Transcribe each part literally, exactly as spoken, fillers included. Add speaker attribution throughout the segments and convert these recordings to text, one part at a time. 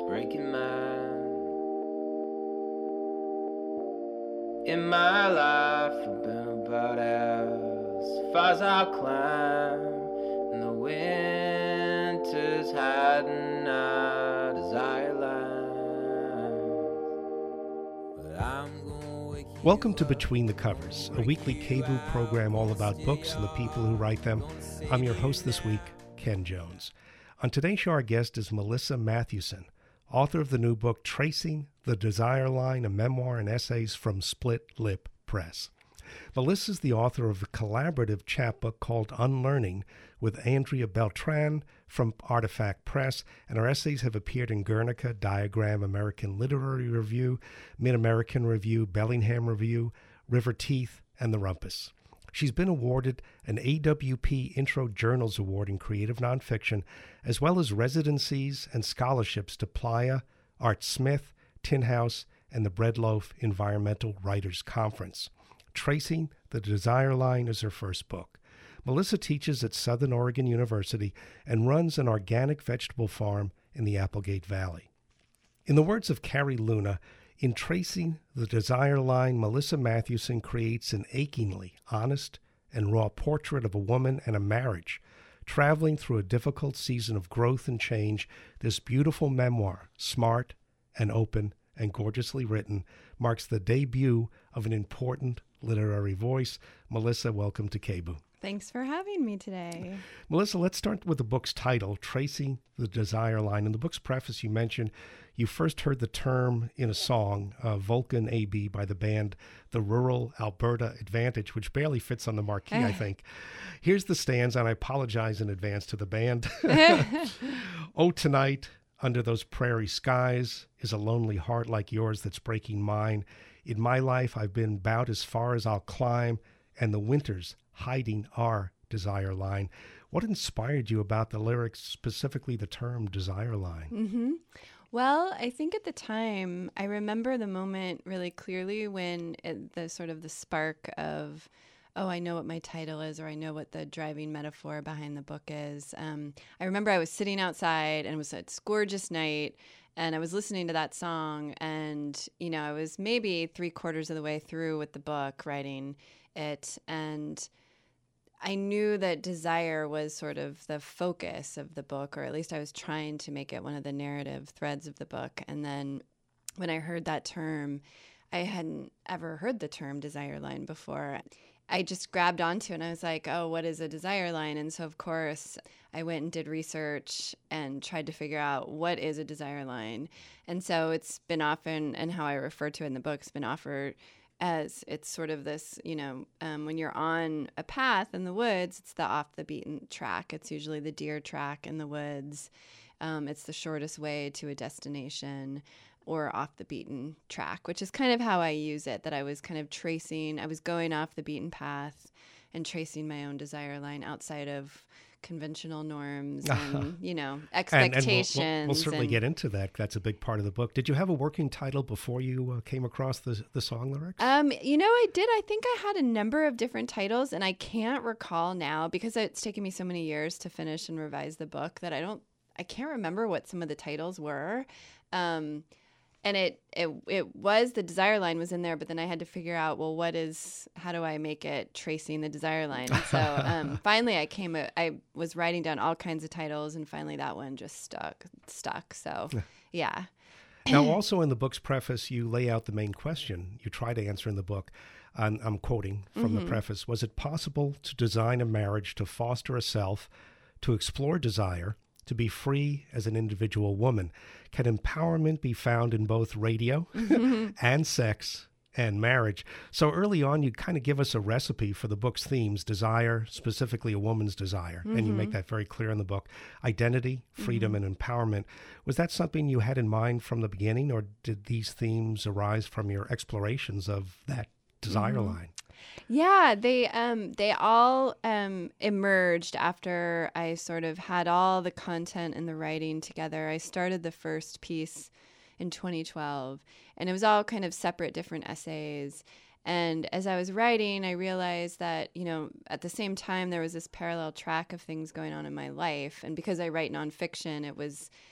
Speaker 1: breaking man. In my life, I've been about as far as I'll climb. And the winter's hiding our desire lines. But I'm gonna wake you
Speaker 2: Welcome to
Speaker 1: up.
Speaker 2: Between the Covers, a weekly K B O O program all about books and the people who write them. I'm your host this week, Ken Jones. On today's show, our guest is Melissa Mathewson, author of the new book, Tracing the Desire Line, a memoir and essays from Split Lip Press. Melissa is the author of a collaborative chapbook called Unlearning with Andrea Beltran from Artifact Press, and her essays have appeared in Guernica, Diagram, American Literary Review, Mid-American Review, Bellingham Review, River Teeth, and The Rumpus. She's been awarded an A W P Intro Journals Award in Creative Nonfiction, as well as residencies and scholarships to Playa, Art Smith, Tin House, and the Breadloaf Environmental Writers Conference. Tracing the Desire Line is her first book. Melissa teaches at Southern Oregon University and runs an organic vegetable farm in the Applegate Valley. In the words of Carrie Luna, in Tracing the Desire Line, Melissa Mathewson creates an achingly honest and raw portrait of a woman and a marriage. Traveling through a difficult season of growth and change, this beautiful memoir, smart and open and gorgeously written, marks the debut of an important literary voice. Melissa, welcome to K B O O.
Speaker 3: Thanks for having me today.
Speaker 2: Melissa, let's start with the book's title, Tracing the Desire Line. In the book's preface, you mentioned you first heard the term in a song, uh, Vulcan A B by the band The Rural Alberta Advantage, which barely fits on the marquee, I think. Here's the stanza, and I apologize in advance to the band. Oh, tonight, under those prairie skies, is a lonely heart like yours that's breaking mine. In my life, I've been about as far as I'll climb, and the winter's hiding our desire line. What inspired you about the lyrics, specifically the term desire line?
Speaker 3: Mm-hmm. Well, I think at the time, I remember the moment really clearly when it, the sort of the spark of, oh, I know what my title is, or I know what the driving metaphor behind the book is. Um, I remember I was sitting outside and it was a gorgeous night, and I was listening to that song, and, you know, I was maybe three quarters of the way through with the book, writing it, and I knew that desire was sort of the focus of the book, or at least I was trying to make it one of the narrative threads of the book. And then when I heard that term, I hadn't ever heard the term desire line before. I just grabbed onto it and I was like, oh, what is a desire line? And so, of course, I went and did research and tried to figure out what is a desire line. And so it's been often, and how I refer to it in the book, it's been offered as it's sort of this, you know, um, when you're on a path in the woods, it's the off the beaten track. It's usually the deer track in the woods. Um, it's the shortest way to a destination, or off the beaten track, which is kind of how I use it, that I was kind of tracing, I was going off the beaten path and tracing my own desire line outside of conventional norms and, you know, expectations.
Speaker 2: And, and we'll, we'll, we'll certainly
Speaker 3: and,
Speaker 2: get into that. That's a big part of the book. Did you have a working title before you uh, came across the the song lyrics?
Speaker 3: Um, you know, I did. I think I had a number of different titles, and I can't recall now because it's taken me so many years to finish and revise the book that I don't, I can't remember what some of the titles were. Um, And it, it it was, the desire line was in there, but then I had to figure out, well, what is, how do I make it tracing the desire line? And so um, finally I came, I was writing down all kinds of titles, and finally that one just stuck, stuck. So, yeah.
Speaker 2: Now, also in the book's preface, you lay out the main question you try to answer in the book. I'm, I'm quoting from
Speaker 3: Mm-hmm.
Speaker 2: the preface. Was it possible to design a marriage to foster a self, to explore desire, to be free as an individual woman? Can empowerment be found in both radio
Speaker 3: Mm-hmm.
Speaker 2: and sex and marriage? So early on, you kind of give us a recipe for the book's themes: desire, specifically a woman's desire. Mm-hmm. And you make that very clear in the book. Identity, freedom, mm-hmm. and empowerment. Was that something you had in mind from the beginning, or did these themes arise from your explorations of that desire mm-hmm. line?
Speaker 3: Yeah, they um they all um emerged after I sort of had all the content and the writing together. I started the first piece in twenty twelve, and it was all kind of separate different essays. And as I was writing, I realized that, you know, at the same time, there was this parallel track of things going on in my life. And because I write nonfiction, it was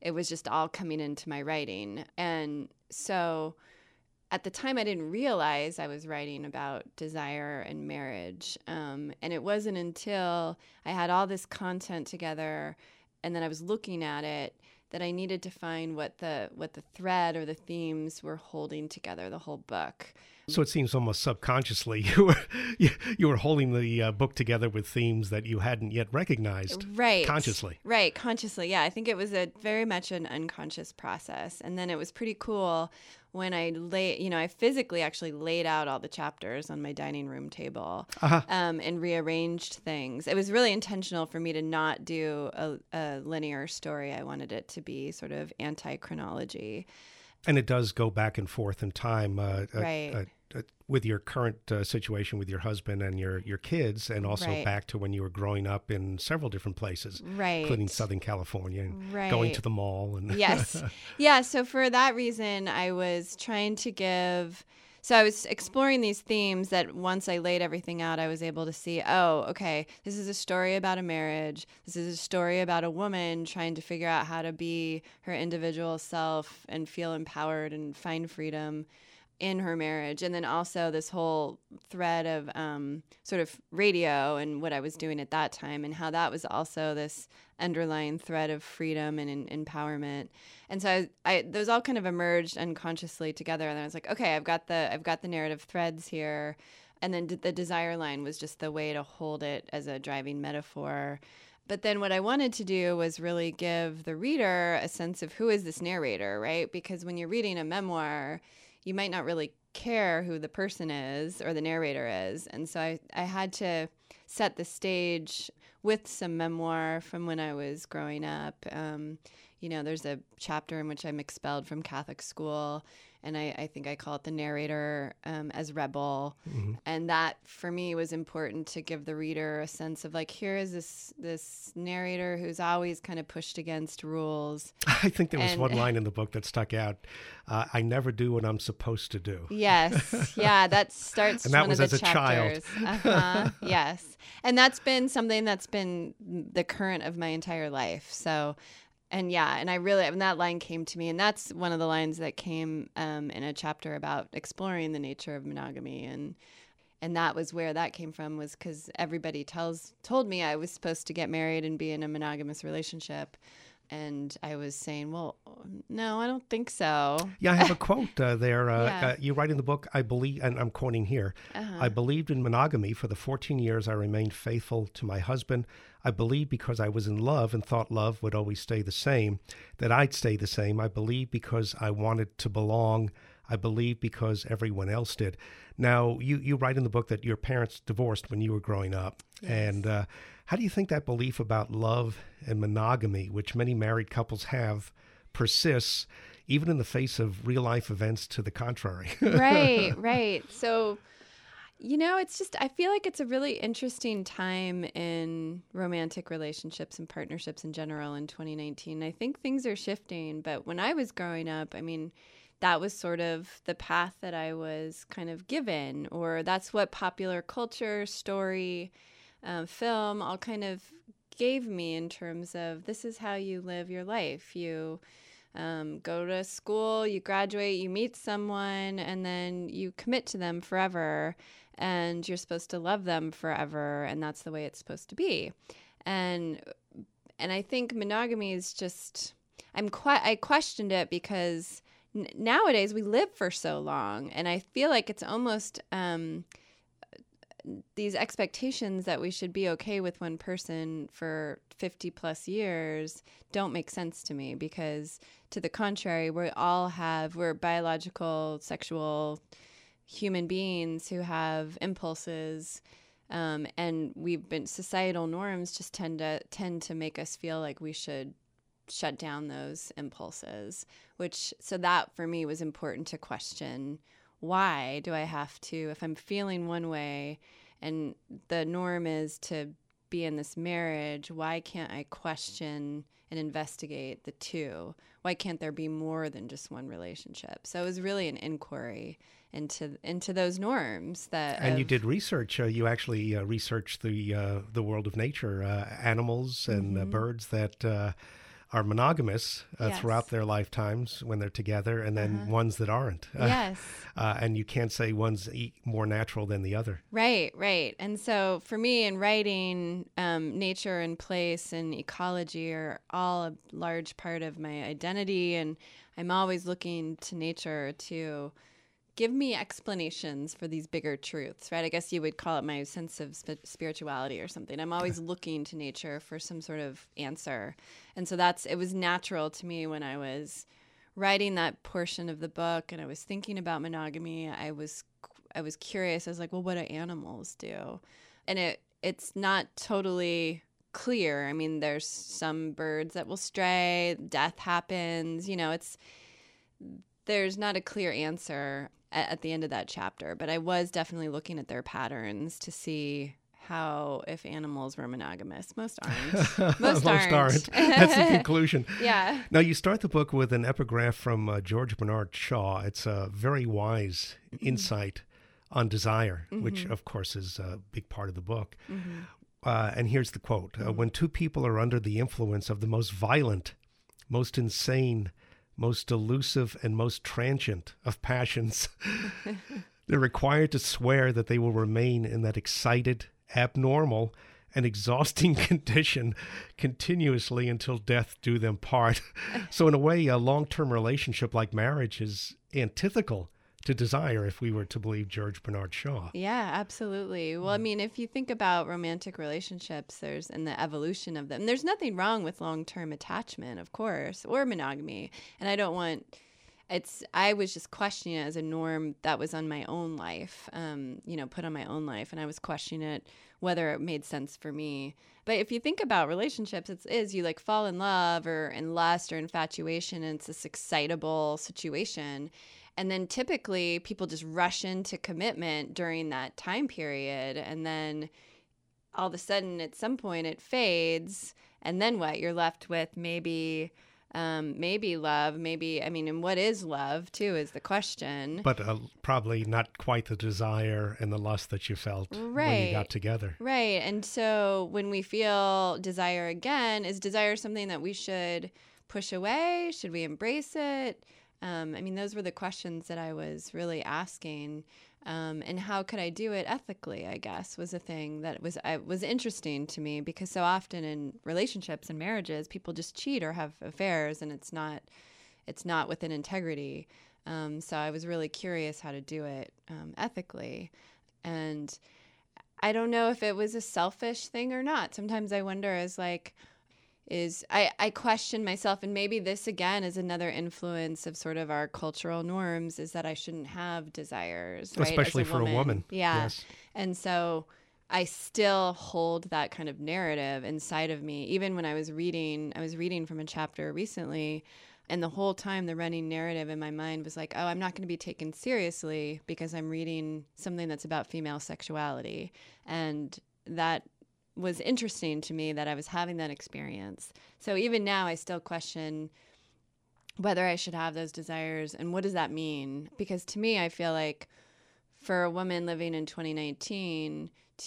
Speaker 3: it was just all coming into my writing. And so at the time, I didn't realize I was writing about desire and marriage. Um, and it wasn't until I had all this content together and then I was looking at it that I needed to find what the what the thread or the themes were holding together the whole book.
Speaker 2: So it seems almost subconsciously you were you, you were holding the uh, book together with themes that you hadn't yet recognized,
Speaker 3: right?
Speaker 2: Consciously,
Speaker 3: right? Consciously, yeah. I think it was a very much an unconscious process, and then it was pretty cool when I lay, you know, I physically actually laid out all the chapters on my dining room table uh-huh. um, and rearranged things. It was really intentional for me to not do a, a linear story. I wanted it to be sort of anti-chronology.
Speaker 2: And it does go back and forth in time, uh,
Speaker 3: right.
Speaker 2: uh, uh, uh, with your current uh, situation with your husband and your, your kids, and also
Speaker 3: right.
Speaker 2: back to when you were growing up in several different places,
Speaker 3: right.
Speaker 2: including Southern California, and
Speaker 3: right.
Speaker 2: going to the mall. And
Speaker 3: yes. Yeah, so for that reason, I was trying to give... So I was exploring these themes that once I laid everything out, I was able to see, oh, okay, this is a story about a marriage. This is a story about a woman trying to figure out how to be her individual self and feel empowered and find freedom in her marriage. And then also this whole thread of um, sort of radio and what I was doing at that time and how that was also this underlying thread of freedom and in, empowerment. And so I, I, those all kind of emerged unconsciously together. And I was like, okay, I've got the, I've got the narrative threads here. And then the desire line was just the way to hold it as a driving metaphor. But then what I wanted to do was really give the reader a sense of who is this narrator, right? Because when you're reading a memoir, you might not really care who the person is or the narrator is. And so I, I had to set the stage with some memoir from when I was growing up. Um, you know, there's a chapter in which I'm expelled from Catholic school, and I, I think I call it the narrator um, as rebel. Mm-hmm. And that, for me, was important to give the reader a sense of, like, here is this this narrator who's always kind of pushed against rules.
Speaker 2: I think there was
Speaker 3: and,
Speaker 2: one line in the book that stuck out. Uh, I never do what I'm supposed to do.
Speaker 3: Yes. Yeah, that starts
Speaker 2: and that
Speaker 3: one
Speaker 2: was
Speaker 3: of the
Speaker 2: as a
Speaker 3: chapters.
Speaker 2: child.
Speaker 3: uh-huh. Yes. And that's been something that's been the current of my entire life. So... And yeah, and I really, and that line came to me, and that's one of the lines that came um, in a chapter about exploring the nature of monogamy, and and that was where that came from, was because everybody tells told me I was supposed to get married and be in a monogamous relationship, and I was saying, well, no, I don't think so.
Speaker 2: Yeah, I have a quote uh, there. Uh,
Speaker 3: yeah.
Speaker 2: uh, you write in the book, I believe, and I'm quoting here, uh-huh. I believed in monogamy. For the fourteen years I remained faithful to my husband. I believed because I was in love and thought love would always stay the same, that I'd stay the same. I believed because I wanted to belong. I believed because everyone else did. Now, you, you write in the book that your parents divorced when you were growing up.
Speaker 3: Yes.
Speaker 2: And uh, how do you think that belief about love and monogamy, which many married couples have, persists even in the face of real-life events to the contrary?
Speaker 3: Right, right. So... You know, it's just, I feel like it's a really interesting time in romantic relationships and partnerships in general in twenty nineteen. I think things are shifting, but when I was growing up, I mean, that was sort of the path that I was kind of given, or that's what popular culture, story, um, film all kind of gave me in terms of this is how you live your life. You Um, go to school, you graduate, you meet someone, and then you commit to them forever, and you're supposed to love them forever, and that's the way it's supposed to be. And and I think monogamy is just, I'm quite, I questioned it because n- nowadays we live for so long, and I feel like it's almost um, these expectations that we should be okay with one person for fifty plus years don't make sense to me, because to the contrary, we all have, we're biological, sexual human beings who have impulses, um, and we've been, societal norms just tend to tend to make us feel like we should shut down those impulses, which, so that for me was important to question. Why do I have to, if I'm feeling one way and the norm is to be in this marriage, why can't I question and investigate the two? Why can't there be more than just one relationship? So it was really an inquiry into into those norms that.
Speaker 2: And
Speaker 3: of,
Speaker 2: you did research. Uh, you actually uh, researched the uh, the world of nature, uh, animals and
Speaker 3: mm-hmm.
Speaker 2: uh, birds that uh, are monogamous uh,
Speaker 3: Yes.
Speaker 2: throughout their lifetimes when they're together, and then
Speaker 3: Uh-huh.
Speaker 2: ones that aren't. Uh,
Speaker 3: Yes.
Speaker 2: uh, and you can't say one's e- more natural than the other.
Speaker 3: Right, right. And so for me in writing, um, nature and place and ecology are all a large part of my identity. And I'm always looking to nature to give me explanations for these bigger truths, right? I guess you would call it my sense of sp- spirituality or something. I'm always looking to nature for some sort of answer. And so that's, it was natural to me when I was writing that portion of the book and I was thinking about monogamy. I was, I was curious. I was like, well, what do animals do? And it, it's not totally clear. I mean, there's some birds that will stray, death happens, you know, it's, there's not a clear answer at, at the end of that chapter, but I was definitely looking at their patterns to see how, if animals were monogamous. Most aren't. Most,
Speaker 2: Most
Speaker 3: aren't.
Speaker 2: aren't. That's the conclusion.
Speaker 3: Yeah.
Speaker 2: Now, you start the book with an epigraph from uh, George Bernard Shaw. It's a very wise
Speaker 3: Mm-hmm.
Speaker 2: insight on desire,
Speaker 3: Mm-hmm.
Speaker 2: which, of course, is a big part of the book.
Speaker 3: Mm-hmm.
Speaker 2: Uh, and here's the quote. Uh, when two people are under the influence of the most violent, most insane, most elusive, and most transient of passions, they're required to swear that they will remain in that excited, abnormal, and exhausting condition continuously until death do them part. So in a way, a long-term relationship like marriage is antithetical to desire, if we were to believe George Bernard Shaw.
Speaker 3: Yeah, absolutely. Well, I mean, if you think about romantic relationships, there's and the evolution of them, there's nothing wrong with long-term attachment, of course, or monogamy. And I don't want it's I was just questioning it as a norm that was on my own life, um, you know, put on my own life, and I was questioning it whether it made sense for me. But if you think about relationships, it is you like fall in love or in lust or infatuation, and it's this excitable situation. And then typically people just rush into commitment during that time period. And then all of a sudden at some point it fades. And then what? You're left with maybe, um, maybe love, maybe, I mean, and what is love too is the question.
Speaker 2: But uh, probably not quite the desire and the lust that you felt when you
Speaker 3: Right.
Speaker 2: got together.
Speaker 3: Right. And so when we feel desire again, is desire something that we should push away? Should we embrace it? Um, I mean, those were the questions that I was really asking. Um, and how could I do it ethically, I guess, was a thing that was I, was interesting to me, because so often in relationships and marriages, people just cheat or have affairs, and it's not it's not within integrity. Um, so I was really curious how to do it um, ethically. And I don't know if it was a selfish thing or not. Sometimes I wonder as like, is I, I question myself, and maybe this again is another influence of sort of our cultural norms, is that I shouldn't have desires, right?
Speaker 2: Especially
Speaker 3: as a
Speaker 2: for
Speaker 3: woman.
Speaker 2: a woman.
Speaker 3: Yeah.
Speaker 2: Yes.
Speaker 3: And so I still hold that kind of narrative inside of me. Even when I was reading, I was reading from a chapter recently, and the whole time the running narrative in my mind was like, oh, I'm not going to be taken seriously because I'm reading something that's about female sexuality. And that was interesting to me that I was having that experience. So even now I still question whether I should have those desires and what does that mean? Because to me, I feel like for a woman living in twenty nineteen,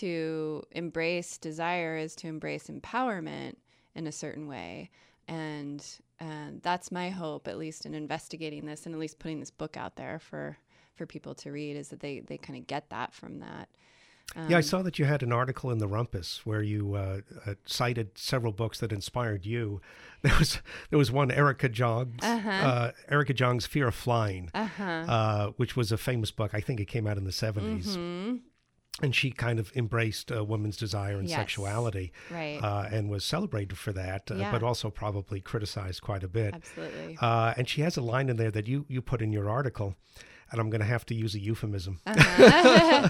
Speaker 3: to embrace desire is to embrace empowerment in a certain way. And and that's my hope, at least in investigating this and at least putting this book out there for, for people to read, is that they, they kind of get that from that. Um,
Speaker 2: Yeah, I saw that you had an article in the Rumpus where you uh, uh, cited several books that inspired you. There was there was one, Erica Jong's,
Speaker 3: Uh-huh.
Speaker 2: uh, Erica Jong's Fear of Flying,
Speaker 3: Uh-huh.
Speaker 2: uh, which was a famous book. I think it came out in the seventies.
Speaker 3: Mhm.
Speaker 2: And she kind of embraced a woman's desire and
Speaker 3: Yes.
Speaker 2: sexuality,
Speaker 3: Right.
Speaker 2: uh, and was celebrated for that, uh,
Speaker 3: Yeah.
Speaker 2: but also probably criticized quite a bit.
Speaker 3: Absolutely.
Speaker 2: Uh, and she has a line in there that you, you put in your article, and I'm going to have to use a euphemism.
Speaker 3: Uh-huh.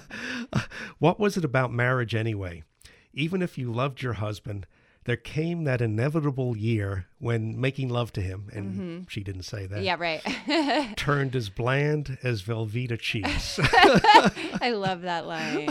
Speaker 2: What was it about marriage anyway? Even if you loved your husband, there came that inevitable year when making love to him, and
Speaker 3: Mm-hmm.
Speaker 2: she didn't say that,
Speaker 3: Yeah, right.
Speaker 2: turned as bland as Velveeta cheese.
Speaker 3: I love that line.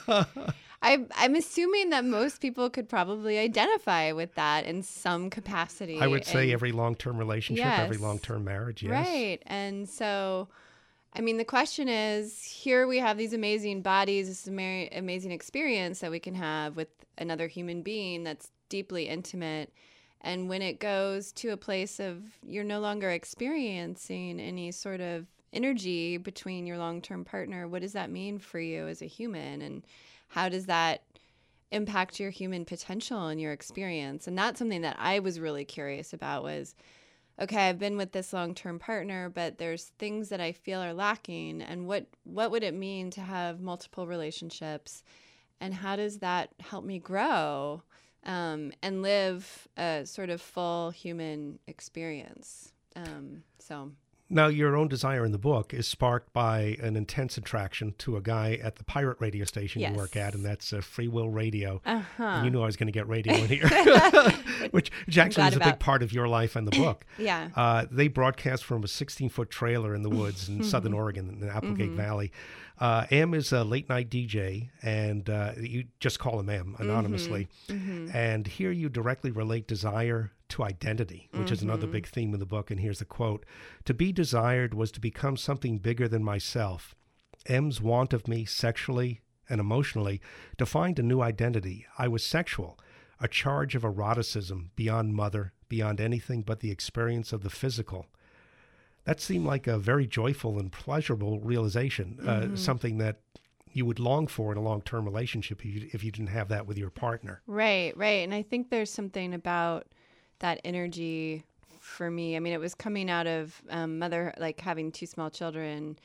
Speaker 3: I, I'm assuming that most people could probably identify with that in some capacity.
Speaker 2: I would say
Speaker 3: And-
Speaker 2: every long-term relationship, every
Speaker 3: Yes.
Speaker 2: long-term marriage, yes.
Speaker 3: Right. And so, I mean, the question is, here we have these amazing bodies, this ama- amazing experience that we can have with another human being that's deeply intimate. And when it goes to a place of you're no longer experiencing any sort of energy between your long-term partner, what does that mean for you as a human? And how does that impact your human potential and your experience? And that's something that I was really curious about was, okay, I've been with this long-term partner, but there's things that I feel are lacking. And what, what would it mean to have multiple relationships? And how does that help me grow um, and live a sort of full human experience? Um, so...
Speaker 2: Now, your own desire in the book is sparked by an intense attraction to a guy at the pirate radio station
Speaker 3: yes.
Speaker 2: you work at, and that's uh, Free Will Radio.
Speaker 3: Uh-huh.
Speaker 2: And you knew I was going to get radio in here, which, which actually is a
Speaker 3: about.
Speaker 2: big part of your life and the book.
Speaker 3: yeah.
Speaker 2: Uh, they broadcast from a sixteen-foot trailer in the woods in southern Oregon, in the Applegate
Speaker 3: mm-hmm.
Speaker 2: Valley. Uh, M is a late-night D J, and uh, you just call him M anonymously.
Speaker 3: Mm-hmm.
Speaker 2: And here you directly relate desire to identity, which
Speaker 3: mm-hmm.
Speaker 2: is another big theme in the book. And here's the quote. To be desired was to become something bigger than myself. M's want of me sexually and emotionally defined a new identity. I was sexual, a charge of eroticism beyond mother, beyond anything but the experience of the physical. That seemed like a very joyful and pleasurable realization, mm-hmm. uh, something that you would long for in a long-term relationship if you, if you didn't have that with your partner.
Speaker 3: Right, right. And I think there's something about that energy for me. I mean, it was coming out of um, mother, like having two small children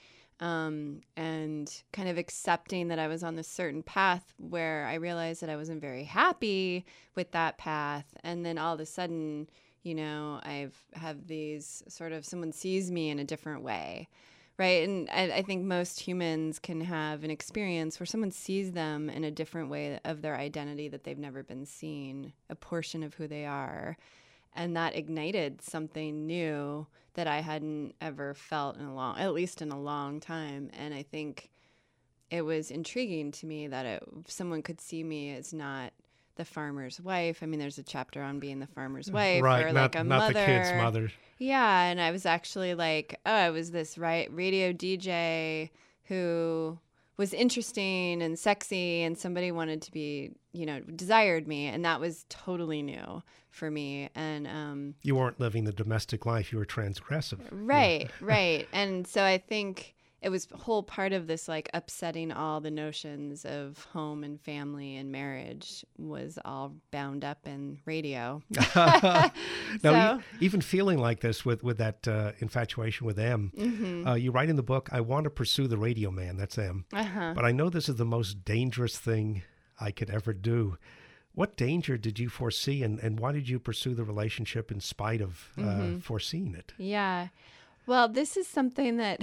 Speaker 3: um, and kind of accepting that I was on this certain path where I realized that I wasn't very happy with that path. And then all of a sudden, you know, I've have these sort of someone sees me in a different way. Right. And I, I think most humans can have an experience where someone sees them in a different way of their identity that they've never been seen, a portion of who they are. And that ignited something new that I hadn't ever felt in a long, at least in a long time. And I think it was intriguing to me that it, someone could see me as not the farmer's wife. I mean, there's a chapter on being the farmer's wife
Speaker 2: right,
Speaker 3: or
Speaker 2: not,
Speaker 3: like a
Speaker 2: not
Speaker 3: mother.
Speaker 2: Not the kid's mother.
Speaker 3: Yeah, and I was actually like, oh, I was this right radio D J who was interesting and sexy, and somebody wanted to be, you know, desired me, and that was totally new for me. And um,
Speaker 2: you weren't living the domestic life; you were transgressive.
Speaker 3: Right,
Speaker 2: yeah.
Speaker 3: right. And so I think it was a whole part of this, like upsetting all the notions of home and family and marriage was all bound up in radio.
Speaker 2: Now,
Speaker 3: so,
Speaker 2: e- even feeling like this with, with that uh, infatuation with M,
Speaker 3: mm-hmm.
Speaker 2: uh, you write in the book, I want to pursue the radio man, that's M,
Speaker 3: uh-huh.
Speaker 2: but I know this is the most dangerous thing I could ever do. What danger did you foresee, and, and why did you pursue the relationship in spite of uh, mm-hmm. foreseeing it?
Speaker 3: Yeah. Well, this is something that...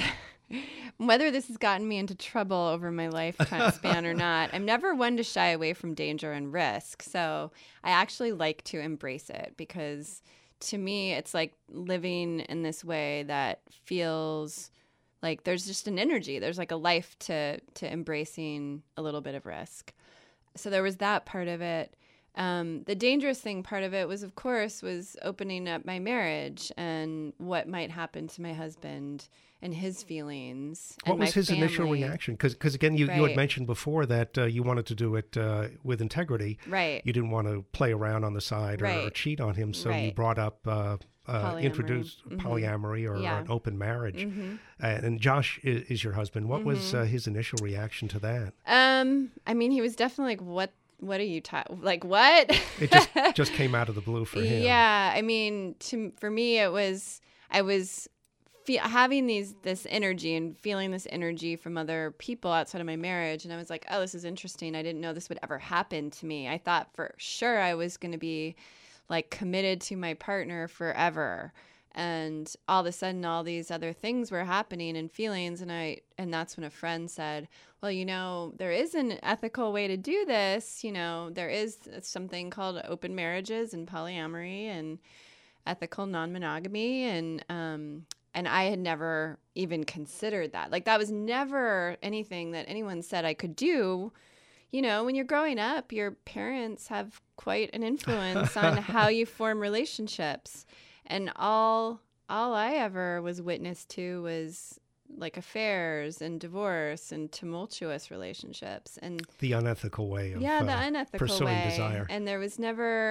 Speaker 3: whether this has gotten me into trouble over my lifetime span or not, I'm never one to shy away from danger and risk. So I actually like to embrace it because to me, it's like living in this way that feels like there's just an energy. There's like a life to, to embracing a little bit of risk. So there was that part of it. Um, the dangerous thing part of it was, of course, was opening up my marriage and what might happen to my husband and his feelings.
Speaker 2: What
Speaker 3: and
Speaker 2: was
Speaker 3: my
Speaker 2: his
Speaker 3: family.
Speaker 2: initial reaction? Because, again, you,
Speaker 3: right.
Speaker 2: you had mentioned before that uh, you wanted to do it uh, with integrity.
Speaker 3: Right.
Speaker 2: You didn't want to play around on the side or,
Speaker 3: right.
Speaker 2: or cheat on him, so
Speaker 3: right.
Speaker 2: you brought up, uh, uh,
Speaker 3: polyamory.
Speaker 2: introduced
Speaker 3: mm-hmm.
Speaker 2: polyamory or,
Speaker 3: yeah.
Speaker 2: or an open marriage.
Speaker 3: Mm-hmm.
Speaker 2: Uh, and Josh is, is your husband. What
Speaker 3: mm-hmm.
Speaker 2: was uh, his initial reaction to that?
Speaker 3: Um, I mean, he was definitely like, what? What are you talking? Like what?
Speaker 2: It just just came out of the blue for him.
Speaker 3: Yeah, I mean, to for me, it was I was fe- having these this energy and feeling this energy from other people outside of my marriage, and I was like, oh, this is interesting. I didn't know this would ever happen to me. I thought for sure I was going to be like committed to my partner forever. And all of a sudden, all these other things were happening and feelings. And I, and that's when a friend said, well, you know, there is an ethical way to do this. You know, there is something called open marriages and polyamory and ethical non-monogamy. And, um, and I had never even considered that. Like that was never anything that anyone said I could do. You know, when you're growing up, your parents have quite an influence on how you form relationships. And all all I ever was witness to was like affairs and divorce and tumultuous relationships and
Speaker 2: the unethical way of
Speaker 3: yeah, the
Speaker 2: uh,
Speaker 3: unethical
Speaker 2: pursuing
Speaker 3: way.
Speaker 2: desire.
Speaker 3: And there was never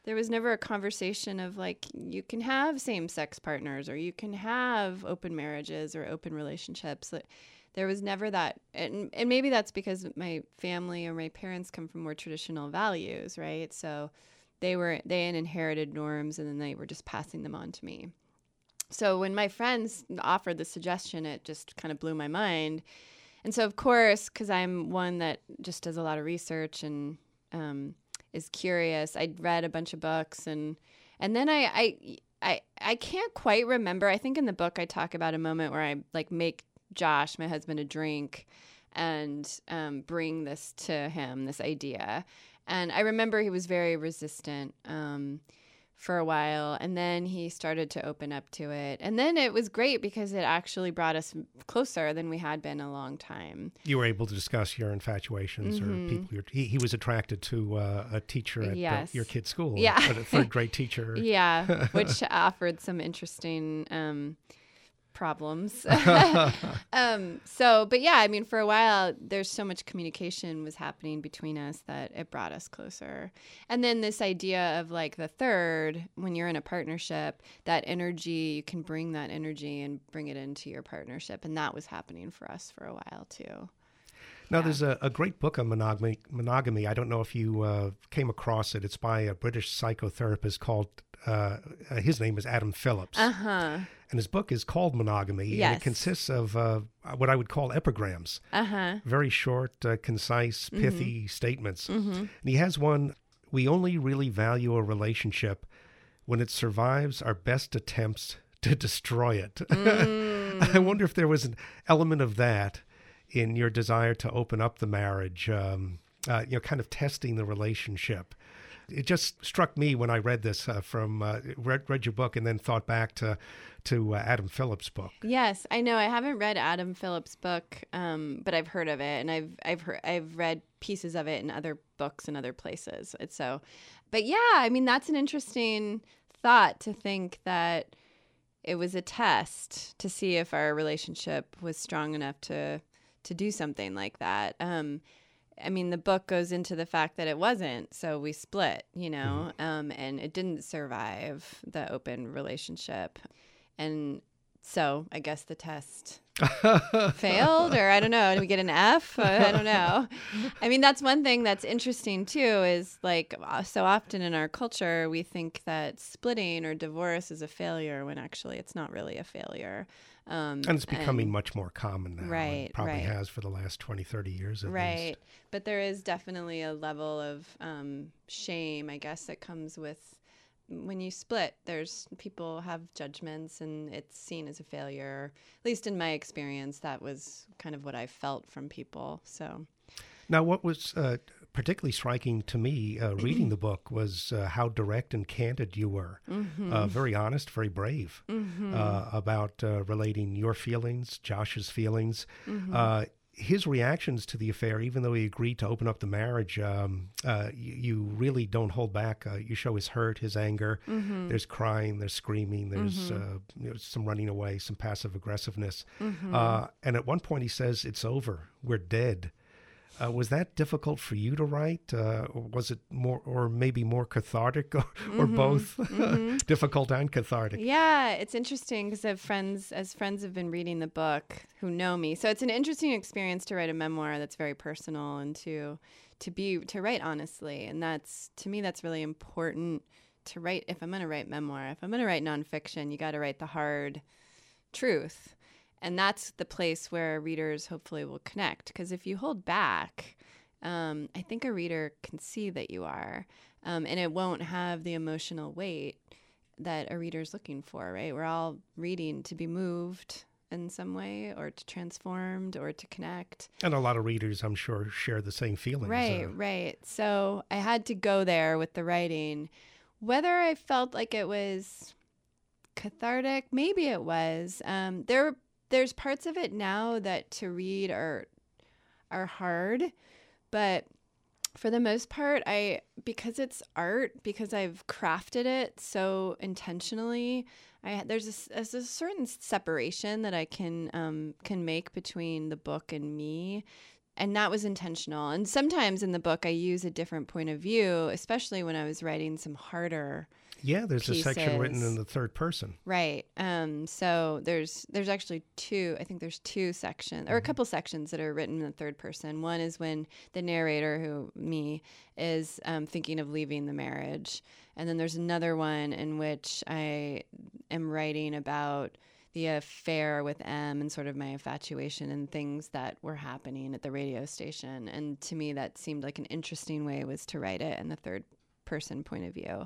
Speaker 3: There was never a conversation of like, you can have same-sex partners or you can have open marriages or open relationships. There was never that. And, and maybe that's because my family or my parents come from more traditional values, right? So they were, they had inherited norms and then they were just passing them on to me. So when my friends offered the suggestion, it just kind of blew my mind. And so, of course, because I'm one that just does a lot of research and um, is curious, I read a bunch of books, and and then I, I I I can't quite remember. I think in the book I talk about a moment where I like make Josh, my husband, a drink and um, bring this to him, this idea. And I remember he was very resistant um, for a while, and then he started to open up to it. And then it was great because it actually brought us closer than we had been a long time.
Speaker 2: You were able to discuss your infatuations mm-hmm. or people. You're, he, he was attracted to uh, a teacher at
Speaker 3: yes.
Speaker 2: the, your kid's school,
Speaker 3: yeah.
Speaker 2: a, a third grade teacher.
Speaker 3: Yeah, which offered some interesting um, problems. um, so, but yeah, I mean, for a while, there's so much communication was happening between us that it brought us closer. And then this idea of like the third, when you're in a partnership, that energy, you can bring that energy and bring it into your partnership. And that was happening for us for a while too.
Speaker 2: Now,
Speaker 3: yeah.
Speaker 2: there's a, a great book on monogamy. Monogamy. I don't know if you uh, came across it. It's by a British psychotherapist called, uh, his name is Adam Phillips.
Speaker 3: Uh-huh.
Speaker 2: And his book is called Monogamy,
Speaker 3: yes.
Speaker 2: and it consists of uh, what I would call epigrams.
Speaker 3: Uh-huh.
Speaker 2: Very short, uh, concise, pithy mm-hmm. statements.
Speaker 3: Mm-hmm.
Speaker 2: And he has one, we only really value a relationship when it survives our best attempts to destroy it. Mm. I wonder if there was an element of that in your desire to open up the marriage, um, uh, you know, kind of testing the relationship. It just struck me when I read this uh, from uh, read, read your book and then thought back to to uh, Adam Phillips' book.
Speaker 3: Yes, I know. I haven't read Adam Phillips' book, um, but I've heard of it, and I've I've heard, I've read pieces of it in other books and other places. It's so, but yeah, I mean that's an interesting thought to think that it was a test to see if our relationship was strong enough to to do something like that. Um, I mean, the book goes into the fact that it wasn't, so we split, you know, mm-hmm. um, and it didn't survive the open relationship. And so I guess the test failed, or I don't know, did we get an F? I don't know. I mean, that's one thing that's interesting too, is like so often in our culture, we think that splitting or divorce is a failure when actually it's not really a failure. Um,
Speaker 2: and it's becoming
Speaker 3: and,
Speaker 2: much more common now.
Speaker 3: Right,
Speaker 2: it probably
Speaker 3: right.
Speaker 2: has for the last twenty, thirty years at
Speaker 3: right.
Speaker 2: least.
Speaker 3: But there is definitely a level of um, shame, I guess, that comes with when you split. There's people have judgments and it's seen as a failure. At least in my experience, that was kind of what I felt from people. So
Speaker 2: now what was uh, particularly striking to me uh, reading the book was uh, how direct and candid you were. Mm-hmm. Uh, very honest, very brave mm-hmm. uh, about uh, relating your feelings, Josh's feelings. Mm-hmm. Uh, his reactions to the affair, even though he agreed to open up the marriage, um, uh, you, you really don't hold back. Uh, you show his hurt, his anger. Mm-hmm. There's crying, there's screaming, there's mm-hmm. uh, you know, some running away, some passive aggressiveness. Mm-hmm. Uh, and at one point he says, "It's over. We're dead." Uh, was that difficult for you to write? Uh, or was it more, or maybe more cathartic, or, mm-hmm. or both? Mm-hmm. Difficult and cathartic.
Speaker 3: Yeah, it's interesting because I have friends, as friends have been reading the book who know me. So it's an interesting experience to write a memoir that's very personal and to to be to write honestly. And that's, to me, that's really important to write. If I'm going to write memoir, if I'm going to write nonfiction, you got to write the hard truth. And that's the place where readers hopefully will connect. Because if you hold back, um, I think a reader can see that you are. Um, and it won't have the emotional weight that a reader's looking for, right? We're all reading to be moved in some way, or to transformed, or to connect.
Speaker 2: And a lot of readers, I'm sure, share the same feelings.
Speaker 3: Right,
Speaker 2: uh,
Speaker 3: right. So I had to go there with the writing. Whether I felt like it was cathartic, maybe it was. Um, there were There's parts of it now that to read are are hard, but for the most part, I because it's art, because I've crafted it so intentionally, I there's a, there's a certain separation that I can um, can make between the book and me and that was intentional. And sometimes in the book, I use a different point of view, especially when I was writing some harder
Speaker 2: Yeah, there's
Speaker 3: pieces.
Speaker 2: a section written in the third person.
Speaker 3: Right. Um, so there's there's actually two, I think there's two sections, or a couple sections that are written in the third person. One is when the narrator, who, me, is um, thinking of leaving the marriage. And then there's another one in which I am writing about the affair with M and sort of my infatuation and things that were happening at the radio station. And to me, that seemed like an interesting way was to write it in the third person point of view.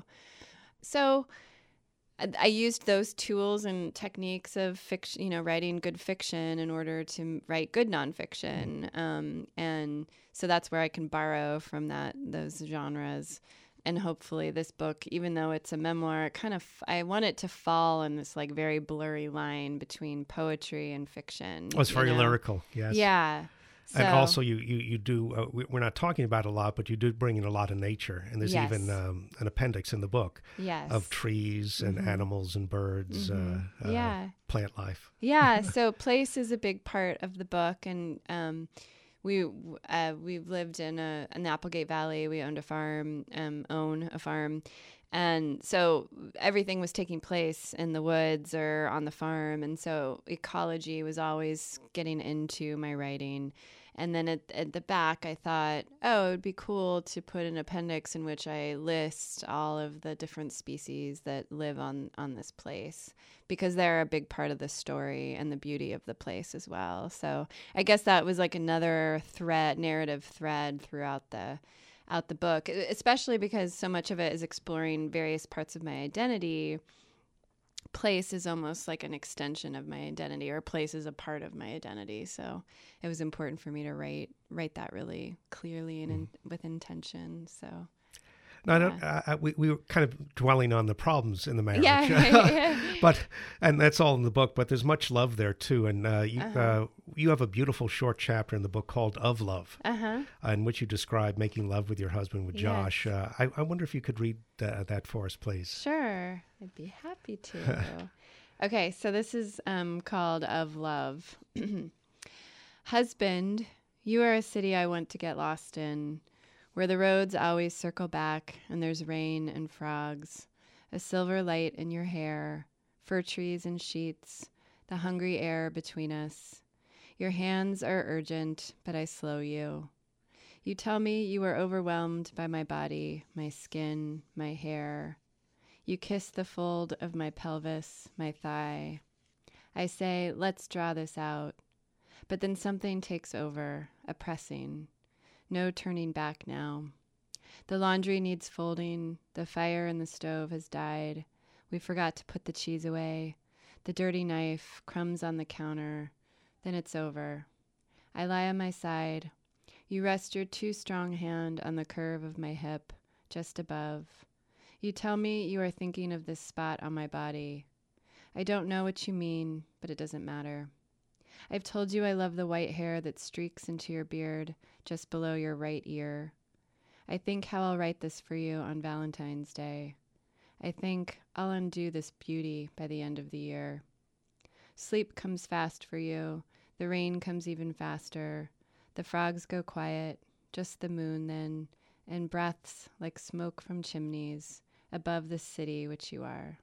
Speaker 3: So I, I used those tools and techniques of fiction, you know, writing good fiction in order to write good nonfiction. Um, and so that's where I can borrow from that, those genres. And hopefully this book, even though it's a memoir, it kind of, I want it to fall in this like very blurry line between poetry and fiction.
Speaker 2: Oh, it's very
Speaker 3: know?
Speaker 2: lyrical, yes.
Speaker 3: Yeah. So,
Speaker 2: and also you, you, you do, uh, we- we're not talking about a lot, but you do bring in a lot of nature. And there's
Speaker 3: Yes.
Speaker 2: even um, an appendix in the book
Speaker 3: yes.
Speaker 2: of trees and
Speaker 3: Mhm.
Speaker 2: animals and birds,
Speaker 3: Mhm.
Speaker 2: uh, uh,
Speaker 3: Yeah.
Speaker 2: plant life.
Speaker 3: Yeah, so place is a big part of the book, and um, we uh, we've lived in a in the Applegate Valley. We owned a farm, um, own a farm, and so everything was taking place in the woods or on the farm, and so ecology was always getting into my writing. And then at, at the back, I thought, oh, it would be cool to put an appendix in which I list all of the different species that live on, on this place, because they're a big part of the story and the beauty of the place as well. So I guess that was like another thread, narrative thread throughout the out the book, especially because so much of it is exploring various parts of my identity. Place is almost like an extension of my identity, or place is a part of my identity. So it was important for me to write write that really clearly and in, with intention. So
Speaker 2: No, I
Speaker 3: yeah.
Speaker 2: don't, I, I, we, we were kind of dwelling on the problems in the marriage.
Speaker 3: Yeah, yeah.
Speaker 2: but, and that's all in the book, but there's much love there too. And uh, you,
Speaker 3: Uh-huh.
Speaker 2: uh, you have a beautiful short chapter in the book called Of Love,
Speaker 3: Uh-huh.
Speaker 2: uh, in which you describe making love with your husband, with
Speaker 3: Yes.
Speaker 2: Josh. Uh, I, I wonder if you could read uh, that for us, please.
Speaker 3: Sure. I'd be happy to. Okay, so this is um, called Of Love. Husband, you are a city I want to get lost in, where the roads always circle back and there's rain and frogs, a silver light in your hair, fir trees and sheets, the hungry air between us. Your hands are urgent, but I slow you. You tell me you are overwhelmed by my body, my skin, my hair. You kiss the fold of my pelvis, my thigh. I say, let's draw this out. But then something takes over, a pressing. No turning back now. The laundry needs folding. The fire in the stove has died. We forgot to put the cheese away. The dirty knife, crumbs on the counter. Then it's over. I lie on my side. You rest your too strong hand on the curve of my hip, just above. You tell me you are thinking of this spot on my body. I don't know what you mean, but it doesn't matter. I've told you I love the white hair that streaks into your beard just below your right ear. I think how I'll write this for you on Valentine's Day. I think I'll undo this beauty by the end of the year. Sleep comes fast for you. The rain comes even faster. The frogs go quiet, just the moon then, and breaths like smoke from chimneys above the city which you are.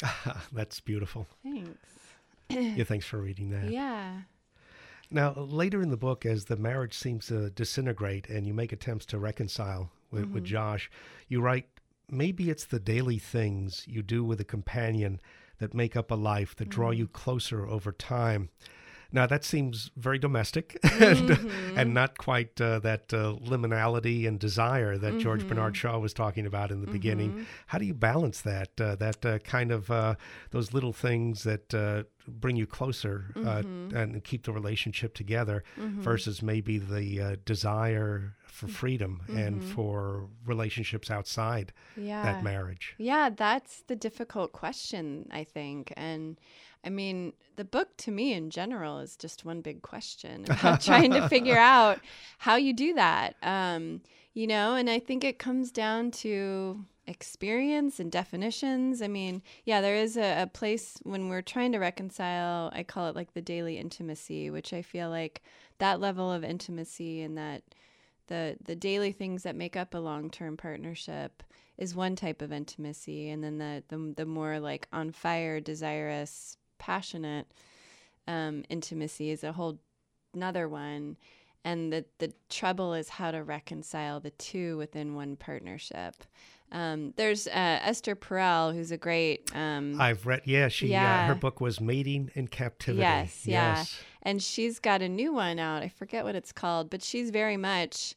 Speaker 2: That's beautiful.
Speaker 3: Thanks.
Speaker 2: Yeah, thanks for reading that.
Speaker 3: Yeah.
Speaker 2: Now, later in the book, as the marriage seems to disintegrate and you make attempts to reconcile with,
Speaker 3: Mm-hmm.
Speaker 2: with Josh, you write, maybe it's the daily things you do with a companion that make up a life, that draw
Speaker 3: Mm-hmm.
Speaker 2: you closer over time. Now, that seems very domestic and,
Speaker 3: Mm-hmm.
Speaker 2: and not quite uh, that uh, liminality and desire that George
Speaker 3: Mm-hmm.
Speaker 2: Bernard Shaw was talking about in the beginning. How do you balance that, uh, that uh, kind of, uh, those little things that uh, bring you closer uh,
Speaker 3: Mm-hmm.
Speaker 2: and keep the relationship together versus maybe the uh, desire for freedom and for relationships outside
Speaker 3: Yeah.
Speaker 2: that marriage?
Speaker 3: Yeah, that's the difficult question, I think. And I mean, the book to me in general is just one big question about trying to figure out how you do that. Um, you know, and I think it comes down to experience and definitions. I mean, yeah, there is a, a place when we're trying to reconcile, I call it like the daily intimacy, which I feel like that level of intimacy and that the the daily things that make up a long-term partnership is one type of intimacy. And then the the, the more like on fire, desirous, passionate um, intimacy is a whole another one. And the, the trouble is how to reconcile the two within one partnership. Um, there's uh, Esther Perel, who's a great... Um,
Speaker 2: I've read, yeah, she
Speaker 3: yeah.
Speaker 2: Uh, her book was Mating in Captivity.
Speaker 3: Yes, yeah.
Speaker 2: Yes.
Speaker 3: And she's got a new one out. I forget what it's called, but she's very much...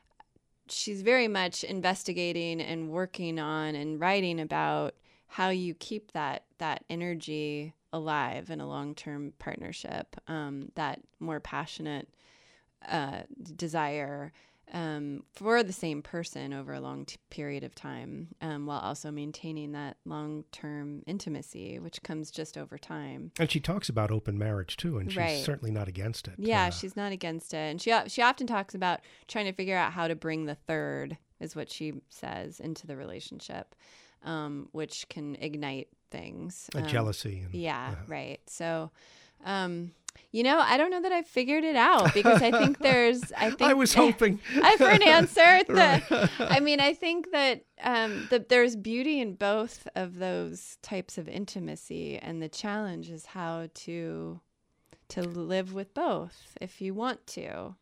Speaker 3: She's very much investigating and working on and writing about how you keep that that energy alive in a long-term partnership, um, that more passionate uh, desire um, for the same person over a long t- period of time, um, while also maintaining that long-term intimacy, which comes just over time.
Speaker 2: And she talks about open marriage too, and she's
Speaker 3: Right.
Speaker 2: certainly not against it.
Speaker 3: Yeah,
Speaker 2: Uh,
Speaker 3: she's not against it. And she she often talks about trying to figure out how to bring the third, is what she says, into the relationship, um, which can ignite things.
Speaker 2: a
Speaker 3: Um,
Speaker 2: jealousy. And,
Speaker 3: Yeah,
Speaker 2: uh,
Speaker 3: right. So, um, you know, I don't know that I've figured it out because I think there's, I think
Speaker 2: I was hoping.
Speaker 3: I for an answer. The,
Speaker 2: Right.
Speaker 3: I mean, I think that um, the, there's beauty in both of those types of intimacy, and the challenge is how to to live with both if you want to.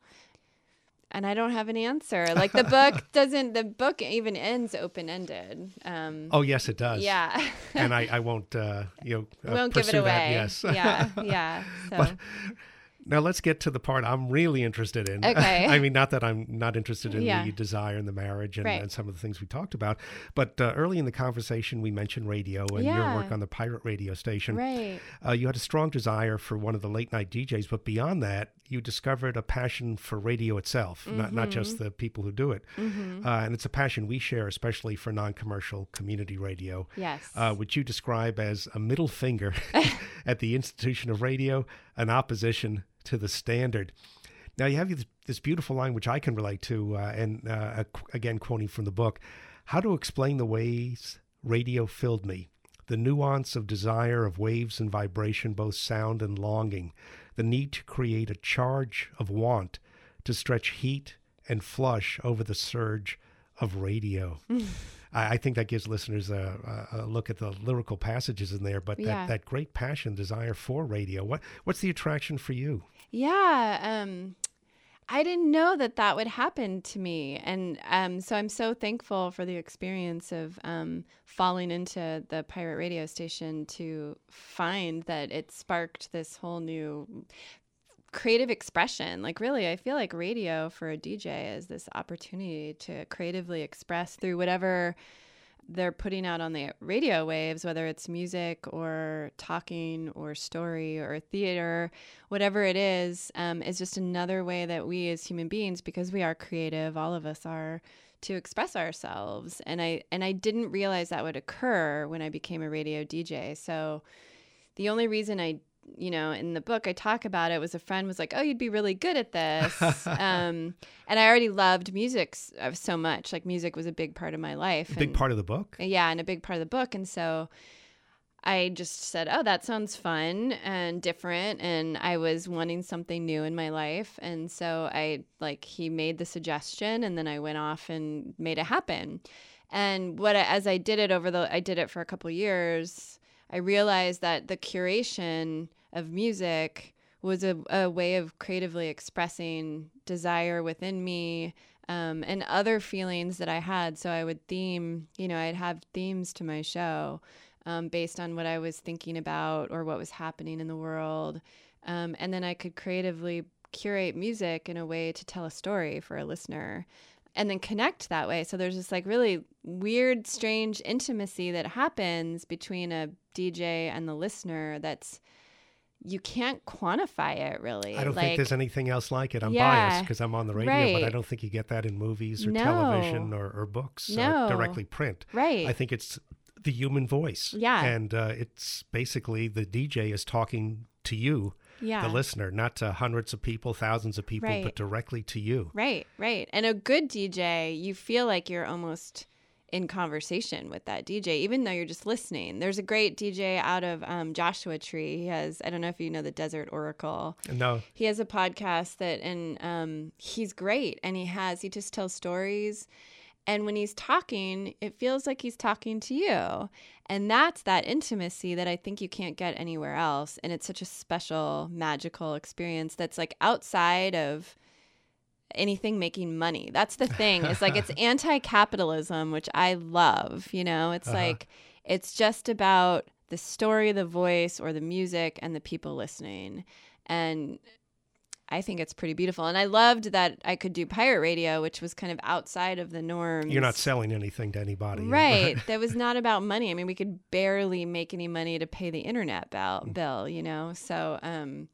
Speaker 3: And I don't have an answer. Like the book doesn't. The book even ends open ended. Um,
Speaker 2: Oh, yes, it does.
Speaker 3: yeah.
Speaker 2: And I, I won't, uh, you know, uh,
Speaker 3: Won't give it
Speaker 2: pursue
Speaker 3: away.
Speaker 2: that. Yes.
Speaker 3: yeah, yeah. So.
Speaker 2: But now let's get to the part I'm really interested in.
Speaker 3: Okay.
Speaker 2: I mean, not that I'm not interested in
Speaker 3: Yeah.
Speaker 2: the desire and the marriage and,
Speaker 3: Right.
Speaker 2: and some of the things we talked about, but uh, early in the conversation we mentioned radio and your
Speaker 3: Yeah.
Speaker 2: work on the pirate radio station.
Speaker 3: Right.
Speaker 2: Uh, you had a strong desire for one of the late night D Js, but beyond that, you discovered a passion for radio itself,
Speaker 3: Mm-hmm.
Speaker 2: not not just the people who do it.
Speaker 3: Mm-hmm.
Speaker 2: Uh, and it's a passion we share, especially for non-commercial community radio,
Speaker 3: Yes.
Speaker 2: uh, which you describe as a middle finger at the institution of radio, an opposition to the standard. Now, you have this, this beautiful line, which I can relate to, uh, and uh, again, quoting from the book, how to explain the ways radio filled me, the nuance of desire of waves and vibration, both sound and longing, the need to create a charge of want, to stretch heat and flush over the surge of radio. I, I think that gives listeners a, a, a look at the lyrical passages in there, but
Speaker 3: Yeah.
Speaker 2: that, that great passion, desire for radio. What What's the attraction for you?
Speaker 3: Yeah. Um, I didn't know that that would happen to me. And um, so I'm so thankful for the experience of um, falling into the pirate radio station to find that it sparked this whole new creative expression. Like, really, I feel like radio for a D J is this opportunity to creatively express through whatever they're putting out on the radio waves, whether it's music or talking or story or theater, whatever it is, um, is just another way that we as human beings, because we are creative, all of us are, to express ourselves. And I and I didn't realize that would occur when I became a radio D J. So the only reason I you know, in the book I talk about it was a friend was like, oh, you'd be really good at this. um, and I already loved music so much. Like music was a big part of my life.
Speaker 2: A big
Speaker 3: and,
Speaker 2: part of the book?
Speaker 3: Yeah, and a big part of the book. And so I just said, oh, that sounds fun and different. And I was wanting something new in my life. And so I like, he made the suggestion and then I went off and made it happen. And what, I, as I did it over the, I did it for a couple of years, I realized that the curation of music was a, a way of creatively expressing desire within me, um, and other feelings that I had. So I would theme, you know, I'd have themes to my show um, based on what I was thinking about or what was happening in the world. Um, and then I could creatively curate music in a way to tell a story for a listener and then connect that way. So there's this like really weird, strange intimacy that happens between a D J and the listener that's, you can't quantify it really.
Speaker 2: I don't
Speaker 3: like,
Speaker 2: think there's anything else like it. I'm
Speaker 3: Yeah,
Speaker 2: biased because I'm on the radio,
Speaker 3: right.
Speaker 2: but I don't think you get that in movies or
Speaker 3: No.
Speaker 2: television or, or books
Speaker 3: No.
Speaker 2: or directly print.
Speaker 3: Right.
Speaker 2: I think it's the human voice.
Speaker 3: Yeah.
Speaker 2: And uh, it's basically the D J is talking to you,
Speaker 3: yeah.
Speaker 2: the listener, not to hundreds of people, thousands of people,
Speaker 3: right.
Speaker 2: but directly to you.
Speaker 3: Right, right. And a good D J, you feel like you're almost in conversation with that D J, even though you're just listening. There's a great D J out of um, Joshua Tree. He has, I don't know if you know the Desert Oracle.
Speaker 2: No.
Speaker 3: He has a podcast that, and um, he's great. And he has, he just tells stories. And when he's talking, it feels like he's talking to you. And that's that intimacy that I think you can't get anywhere else. And it's such a special, magical experience that's like outside of anything making money. That's the thing. It's like it's anti-capitalism, which I love. You know, it's uh-huh. like it's just about the story, the voice, or the music and the people listening. And I think it's pretty beautiful. And I loved that I could do pirate radio, which was kind of outside of the norms.
Speaker 2: You're not selling anything to anybody.
Speaker 3: Right. That was not about money. I mean, we could barely make any money to pay the internet bill, bill you know? So um,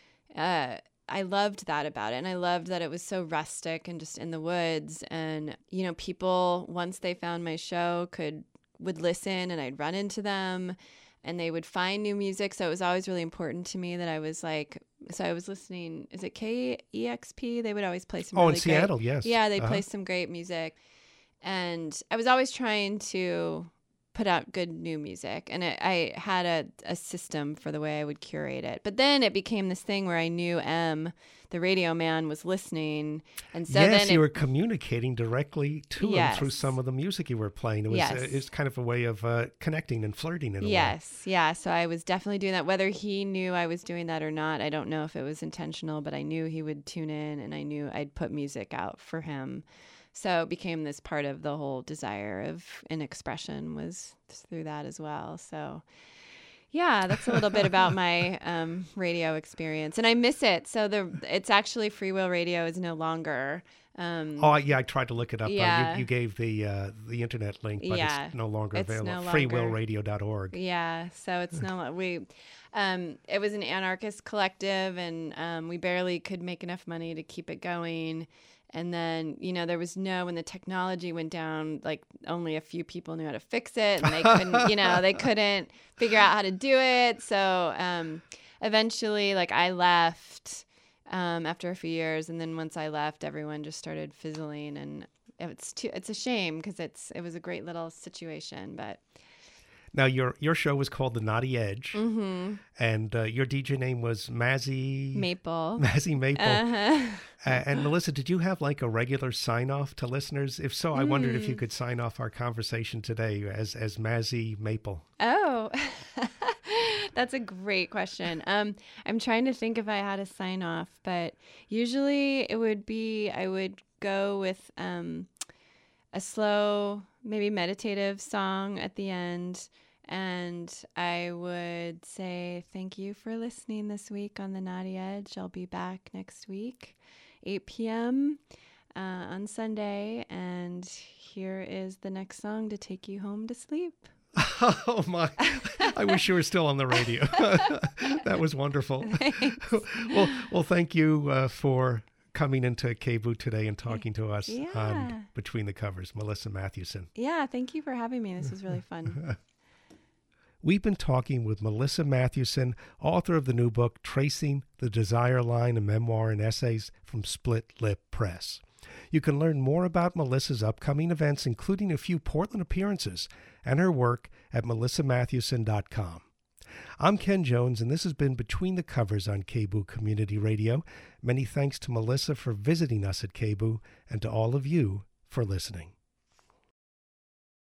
Speaker 3: uh, I loved that about it. And I loved that it was so rustic and just in the woods. And, you know, people, once they found my show, could would listen and I'd run into them. And they would find new music. So it was always really important to me that I was like, so I was listening, is it K E X P? They would always play some
Speaker 2: Oh,
Speaker 3: really
Speaker 2: in Seattle,
Speaker 3: great,
Speaker 2: yes.
Speaker 3: Yeah, they
Speaker 2: uh-huh.
Speaker 3: play some great music. And I was always trying to put out good new music. And it, I had a, a system for the way I would curate it. But then it became this thing where I knew M, the radio man, was listening. And so
Speaker 2: yes,
Speaker 3: then
Speaker 2: you
Speaker 3: it,
Speaker 2: were communicating directly to
Speaker 3: yes.
Speaker 2: him through some of the music you were playing. It was,
Speaker 3: yes.
Speaker 2: uh, it was kind of a way of uh, connecting and flirting in a
Speaker 3: yes. way. Yeah. So I was definitely doing that. Whether he knew I was doing that or not, I don't know if it was intentional, but I knew he would tune in and I knew I'd put music out for him. So it became this part of the whole desire of an expression was through that as well. So yeah, that's a little bit about my um, radio experience, and I miss it. So the it's actually Free Will Radio is no longer. Um,
Speaker 2: oh yeah, I tried to look it up.
Speaker 3: Yeah.
Speaker 2: Uh, you, you gave the uh, the internet link, but
Speaker 3: yeah.
Speaker 2: it's no longer
Speaker 3: it's
Speaker 2: available.
Speaker 3: No longer.
Speaker 2: free will radio dot org.
Speaker 3: Yeah, so it's no we. Um, it was an anarchist collective, and um, we barely could make enough money to keep it going. And then, you know, there was no, when the technology went down, like only a few people knew how to fix it and they couldn't, you know, they couldn't figure out how to do it. So um, eventually, like I left um, after a few years. And then once I left, everyone just started fizzling. And it's too, it's a shame because it's, it was a great little situation, but.
Speaker 2: Now, your your show was called The Naughty Edge,
Speaker 3: mm-hmm.
Speaker 2: and uh, your D J name was Mazzy...
Speaker 3: Maple.
Speaker 2: Mazzy Maple.
Speaker 3: Uh-huh.
Speaker 2: uh, and Melissa, did you have like a regular sign-off to listeners? If so, I mm. wondered if you could sign off our conversation today as, as Mazzy Maple.
Speaker 3: Oh, that's a great question. Um, I'm trying to think if I had a sign-off, but usually it would be, I would go with um, a slow, maybe meditative song at the end. And I would say thank you for listening this week on The Naughty Edge. I'll be back next week, eight p.m. Uh, on Sunday. And here is the next song to take you home to sleep.
Speaker 2: Oh, my. I wish you were still on the radio. That was wonderful. well, well, thank you uh, for coming into K B O O today and talking to us
Speaker 3: yeah.
Speaker 2: on Between the Covers. Melissa Mathewson.
Speaker 3: Yeah, thank you for having me. This was really fun.
Speaker 2: We've been talking with Melissa Mathewson, author of the new book, Tracing the Desire Line, a memoir and essays from Split Lip Press. You can learn more about Melissa's upcoming events, including a few Portland appearances, and her work at melissa mathewson dot com. I'm Ken Jones, and this has been Between the Covers on K B O O Community Radio. Many thanks to Melissa for visiting us at K B O O, and to all of you for listening.